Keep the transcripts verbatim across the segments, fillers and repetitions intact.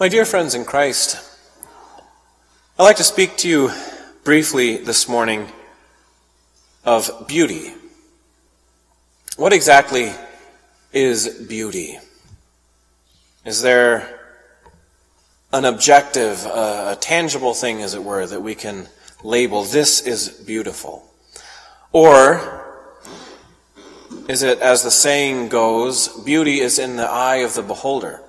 My dear friends in Christ, I'd like to speak to you briefly this morning of beauty. What exactly is beauty? Is there an objective, uh, a tangible thing, as it were, that we can label, this is beautiful? Or is it, as the saying goes, beauty is in the eye of the beholder?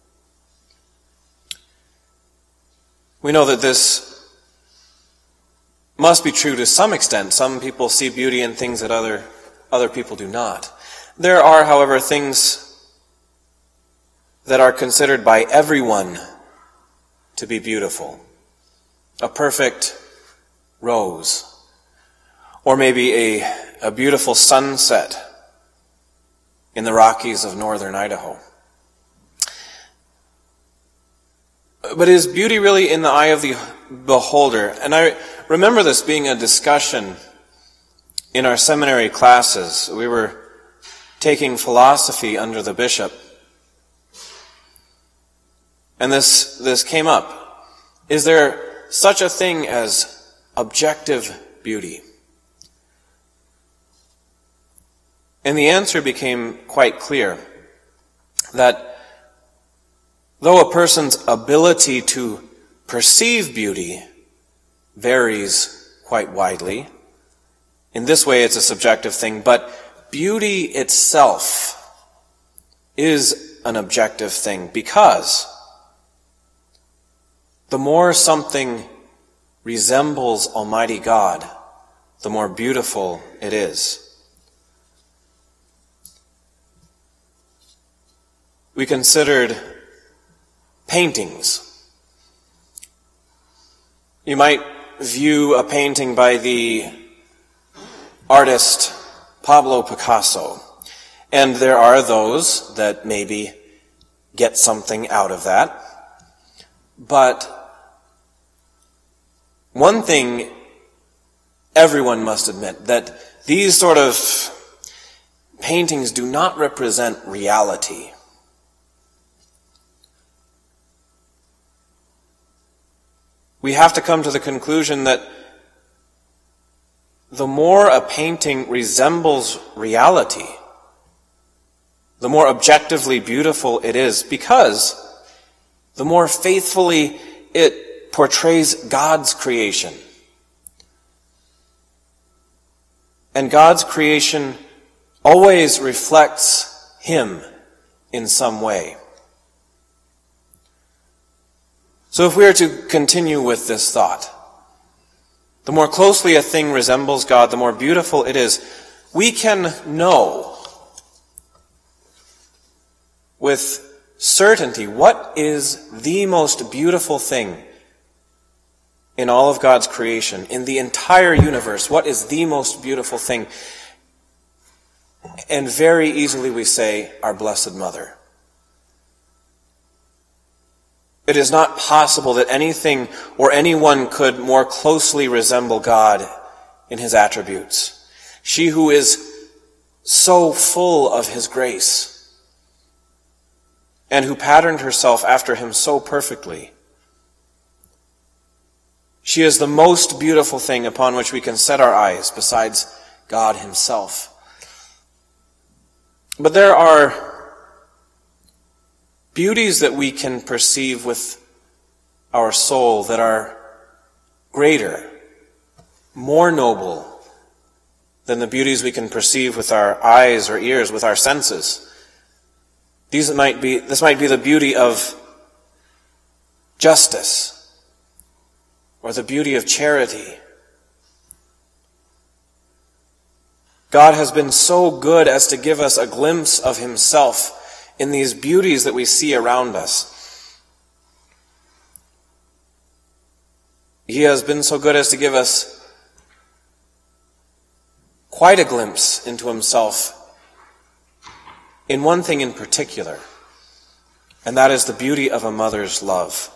We know that this must be true to some extent. Some people see beauty in things that other, other people do not. There are, however, things that are considered by everyone to be beautiful. A perfect rose, or maybe a, a beautiful sunset in the Rockies of northern Idaho. But is beauty really in the eye of the beholder? And I remember this being a discussion in our seminary classes. We were taking philosophy under the bishop. And this, this came up. Is there such a thing as objective beauty? And the answer became quite clear, that though a person's ability to perceive beauty varies quite widely, in this way it's a subjective thing, but beauty itself is an objective thing, because the more something resembles Almighty God, the more beautiful it is. We considered paintings. You might view a painting by the artist Pablo Picasso, and there are those that maybe get something out of that. But one thing everyone must admit, that these sort of paintings do not represent reality. We have to come to the conclusion that the more a painting resembles reality, the more objectively beautiful it is, because the more faithfully it portrays God's creation. And God's creation always reflects Him in some way. So if we are to continue with this thought, the more closely a thing resembles God, the more beautiful it is. We can know with certainty what is the most beautiful thing in all of God's creation, in the entire universe. What is the most beautiful thing? And very easily we say, our Blessed Mother. It is not possible that anything or anyone could more closely resemble God in His attributes. She who is so full of His grace, and who patterned herself after Him so perfectly. She is the most beautiful thing upon which we can set our eyes besides God Himself. But there are beauties that we can perceive with our soul that are greater, more noble than the beauties we can perceive with our eyes or ears, with our senses. These might be, this might be the beauty of justice, or the beauty of charity. God has been so good as to give us a glimpse of Himself in these beauties that we see around us. He has been so good as to give us quite a glimpse into Himself in one thing in particular, and that is the beauty of a mother's love.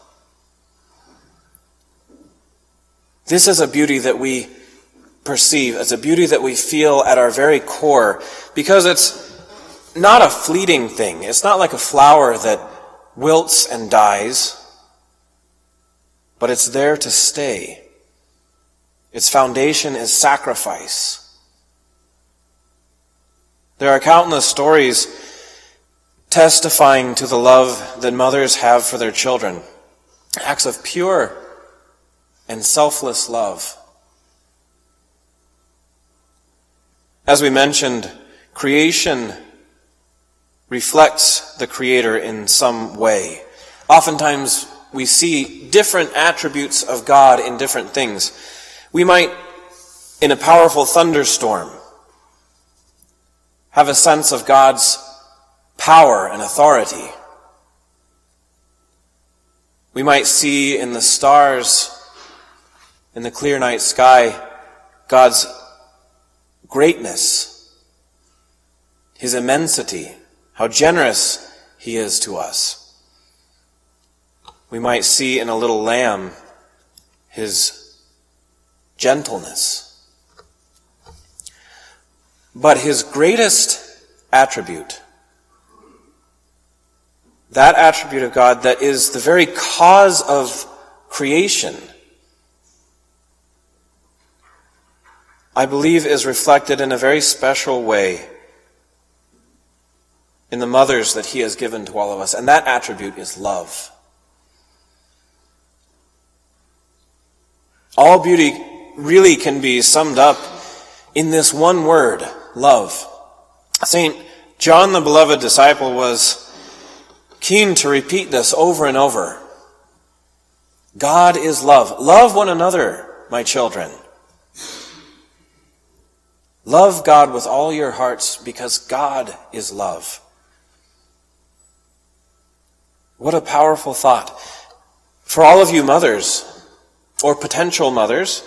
This is a beauty that we perceive, as a beauty that we feel at our very core, because it's not a fleeting thing. It's not like a flower that wilts and dies. but it's there to stay. Its foundation is sacrifice. There are countless stories testifying to the love that mothers have for their children. Acts of pure and selfless love. As we mentioned, creation reflects the Creator in some way. Oftentimes we see different attributes of God in different things. We might, in a powerful thunderstorm, have a sense of God's power and authority. We might see in the stars, in the clear night sky, God's greatness, His immensity, how generous He is to us. We might see in a little lamb His gentleness. But His greatest attribute, that attribute of God that is the very cause of creation, I believe is reflected in a very special way in the mothers that He has given to all of us. And that attribute is love. All beauty really can be summed up in this one word, love. Saint John the beloved disciple was keen to repeat this over and over. God is love. Love one another, my children. Love God with all your hearts because God is love. What a powerful thought. For all of you mothers, or potential mothers,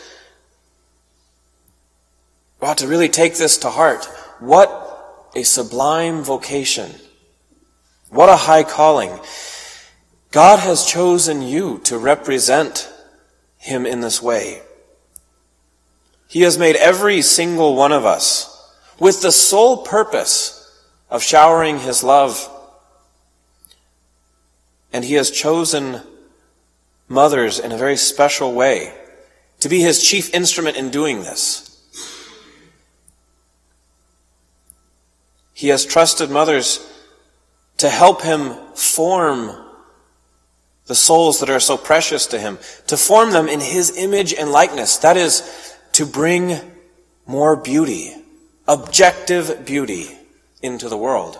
we ought to really take this to heart. What a sublime vocation. What a high calling. God has chosen you to represent Him in this way. He has made every single one of us with the sole purpose of showering His love. And He has chosen mothers in a very special way to be His chief instrument in doing this. He has trusted mothers to help Him form the souls that are so precious to Him, to form them in His image and likeness. That is, to bring more beauty, objective beauty, into the world.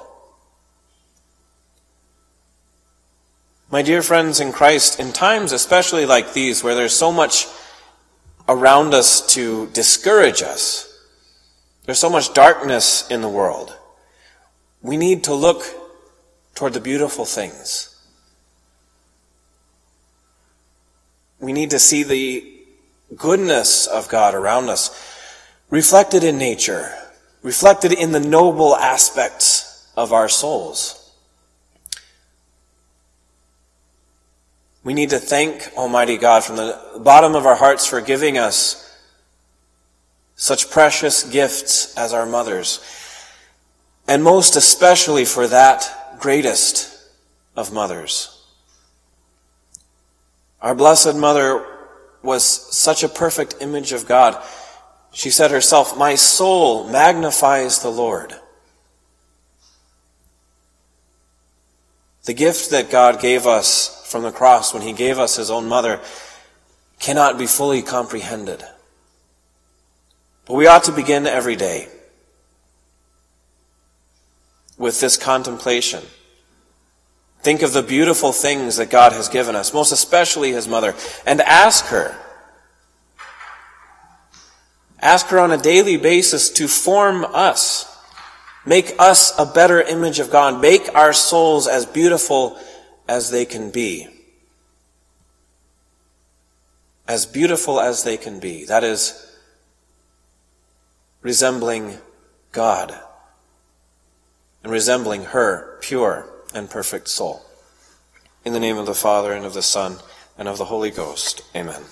My dear friends in Christ, in times especially like these, where there's so much around us to discourage us, there's so much darkness in the world, we need to look toward the beautiful things. We need to see the goodness of God around us, reflected in nature, reflected in the noble aspects of our souls. We need to thank Almighty God from the bottom of our hearts for giving us such precious gifts as our mothers, and most especially for that greatest of mothers. Our Blessed Mother was such a perfect image of God. She said herself, "My soul magnifies the Lord." The gift that God gave us from the cross when He gave us His own mother cannot be fully comprehended. But we ought to begin every day with this contemplation. Think of the beautiful things that God has given us, most especially His mother, and ask her. Ask her on a daily basis to form us. Make us a better image of God. Make our souls as beautiful as they can be. As beautiful as they can be. That is, resembling God and resembling her pure and perfect soul. In the name of the Father, and of the Son, and of the Holy Ghost. Amen.